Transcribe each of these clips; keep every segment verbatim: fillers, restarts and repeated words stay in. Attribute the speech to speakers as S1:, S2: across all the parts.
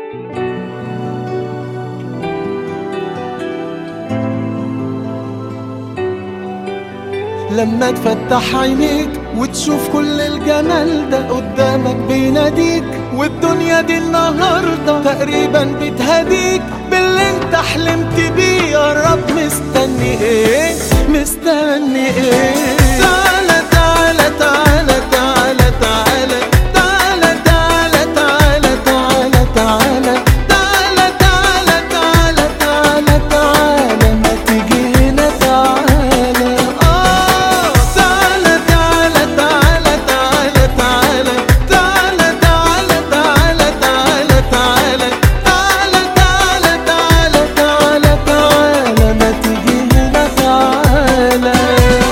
S1: لما تفتح عينيك وتشوف كل الجمال ده قدامك بيناديك، والدنيا دي النهاردة تقريبا بتهديك باللي انت حلمت بيه. يا رب مستني ايه؟ مستني ايه؟ تعالى تعالى تعالى تعالى تعالى تعالى تعالى تعالى تعالى تعالى تعالى تعالى تعالى تعالى تعالى ما تيجي هنا تعالى. اه تعالى تعالى تعالى تعالى تعالى تعالى تعالى تعالى تعالى تعالى تعالى تعالى تعالى تعالى تعالى ما تيجي هنا تعالى.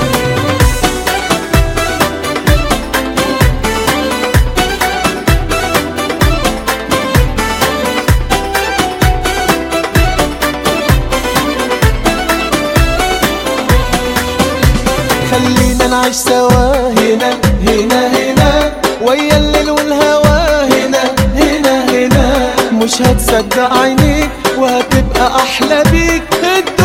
S1: خلينا نعيش سوا هنا هنا هنا ويا الليل والهوا هنا هنا هنا، مش هتصدق عينيك وهتبقى احلى بيك.